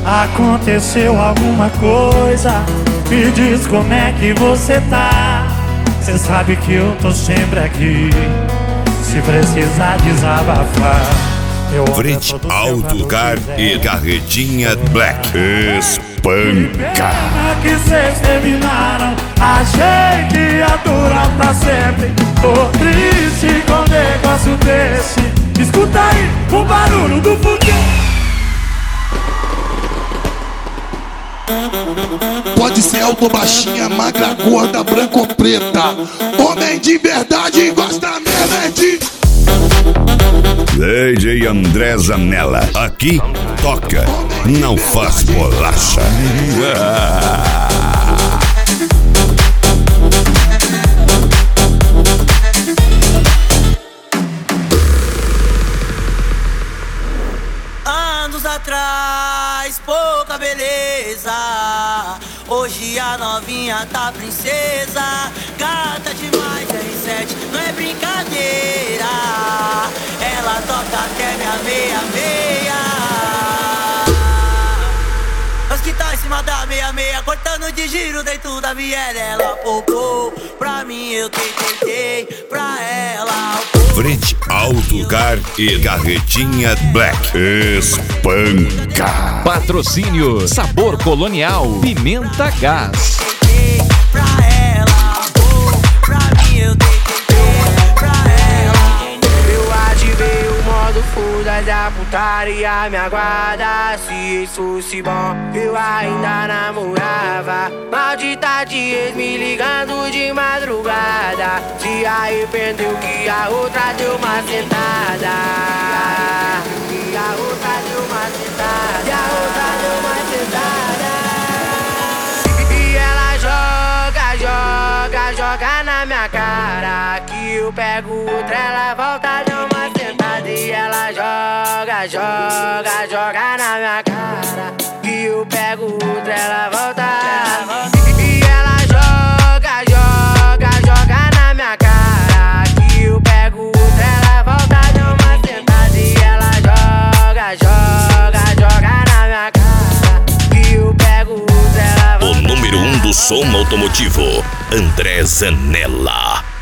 Aconteceu alguma coisa? Me diz como é que você tá. Cê sabe que eu tô sempre aqui, se precisar desabafar. Frente Autocar e Carretinha Black. Espanca. Que cês terminaram, achei que ia durar pra sempre. Tô triste com um negócio desse. Escuta aí o barulho do foguete. Pode ser alto, baixinha, magra, gorda, branca ou preta. Homem de verdade gosta mesmo de... DJ André Zanella. Aqui toca, não faz bolacha. Anos atrás, pouca beleza. Hoje a novinha tá princesa. Gata demais, R7, não é brincadeira. Ela toca até minha meia-meia. Nós que tá em cima da meia-meia, cortando de giro dentro da viela. Ela poupou, pra mim eu tentei, pra ela. Frente Autocar e Carretinha Black. Espanca. Patrocínio Sabor Colonial, Pimenta Gás. Pra ela, pra mim eu tentei, pra ela. Eu ativei o modo fuda da putaria, me aguarda. Se isso fosse bom, eu ainda namorava. Maldita de ex me ligando de madrugada. Se arrependeu que a outra deu uma sentada. E a outra deu uma sentada. E a outra deu uma sentada. E ela joga na minha cara. Que eu pego outra, ela volta, deu uma sentada. E ela joga na minha cara. Que eu pego outra, ela volta. E ela joga na minha cara. Que eu pego outra, ela volta, deu uma sentada. E ela joga na minha cara. Que eu pego outra, ela volta. O número 1 do som automotivo, André Zanella.